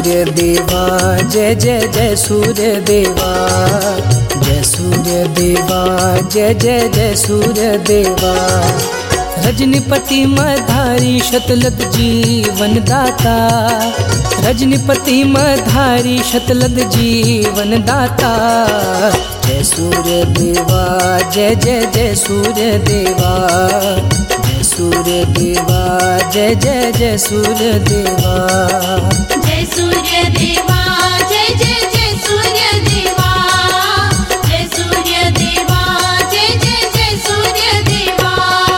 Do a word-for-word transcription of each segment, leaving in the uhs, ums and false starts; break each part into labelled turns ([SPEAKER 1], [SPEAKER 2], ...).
[SPEAKER 1] सूर्य देवा जय जय जय सूर्य देवा, जय सूर्य देवा जय जय जय सूर्य देवा। रजनीपति मधारी शतलद जीवन दाता, रजनीपति मधारी शतलद जीवन दाता। जय सूर्य देवा जय जय जय सूर्य देवा, जय सूर्य देवा जय जय जय सूर्य देवा।
[SPEAKER 2] जय सूर्य देवा जय जय जय सूर्य देवा, जय सूर्य देवा जय जय जय सूर्य देवा।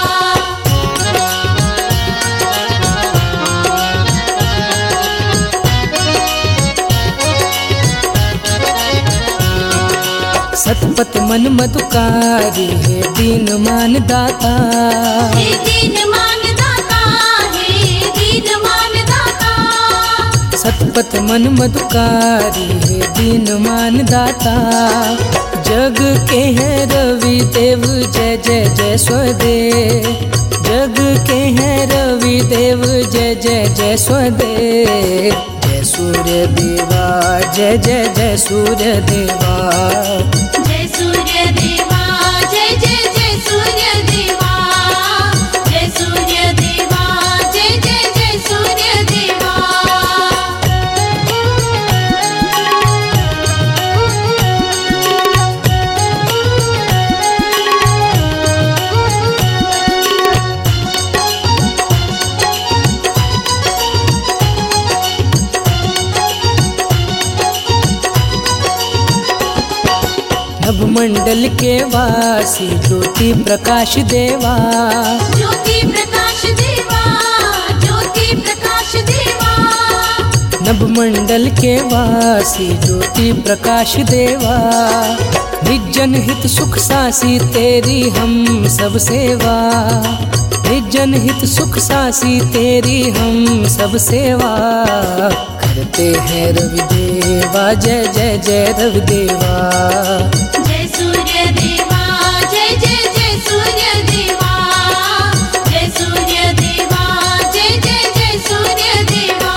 [SPEAKER 1] सतपथ मन मधुकारी है दीन मान दाता,
[SPEAKER 2] हे दीन मान दाता, हे दीन मान दाता।
[SPEAKER 1] सतपथ मन मधुकारी है दीन मान दाता। जग के हैं रवि देव जय जय जय स्वदेव, जग के हैं रवि देव जय जय जय स्वदेव। जय सूर्य देवा जय जय जय सूर्य देवा,
[SPEAKER 2] जय सूर्य देवा जय जय जय सूर्य देवा, जय सूर्य देवा जय जय जय सूर्य देवा।
[SPEAKER 1] नभमंडल के वासी ज्योति प्रकाश देवा,
[SPEAKER 2] ज्योति प्रकाश देवा, ज्योति प्रकाश देवा।
[SPEAKER 1] नभमंडल के वासी ज्योति प्रकाश देवा। निजन हित सुख सासी तेरी हम सब सेवा, निजन हित सुख सासी तेरी हम सब सेवा। करते हैं रवि देवा जय जय जय रवि देवा,
[SPEAKER 2] जय सूर्य देवा जय जय जय सूर्य देवा, जय सूर्य देवा जय जय जय सूर्य देवा।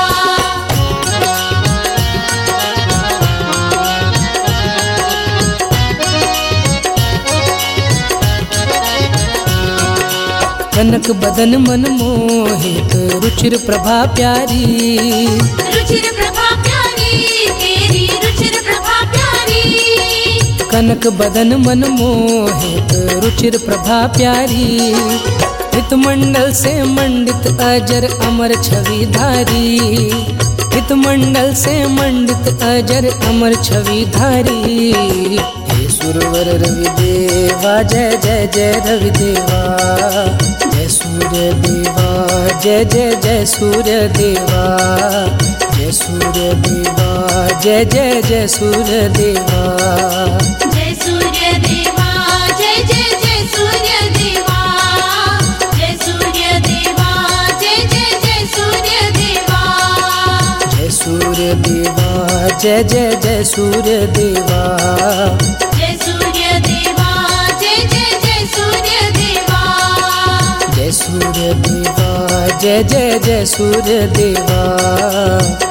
[SPEAKER 1] कनक बदन मन मोहित रुचिर प्रभा प्यारी,
[SPEAKER 2] रुचिर प्रभा प्यारी तेरी रुचिर प्रभा प्यारी।
[SPEAKER 1] कनक बदन मन मोहित रुचिर प्रभा प्यारी। हित मंडल से मंडित अजर अमर छवि धारी, हित मंडल से मंडित अजर अमर छवि धारी। हे सुरवर रवि देवा जय जय जय रवि देवा, जय सूर्य देवा जय जय जय सूर्य देवा, जय सूर्य देवा जय जय जय सूर्य देवा।
[SPEAKER 2] जय सूर्य देवा जय जय जय सूर्य देवा, जय सूर्य देवा जय जय जय सूर्य देवा।
[SPEAKER 1] जय सूर्य देवा जय जय जय सूर्य देवा,
[SPEAKER 2] जय सूर्य देवा जय जय जय सूर्य देवा।
[SPEAKER 1] जय सूर्य देवा जय जय जय सूर्य देवा।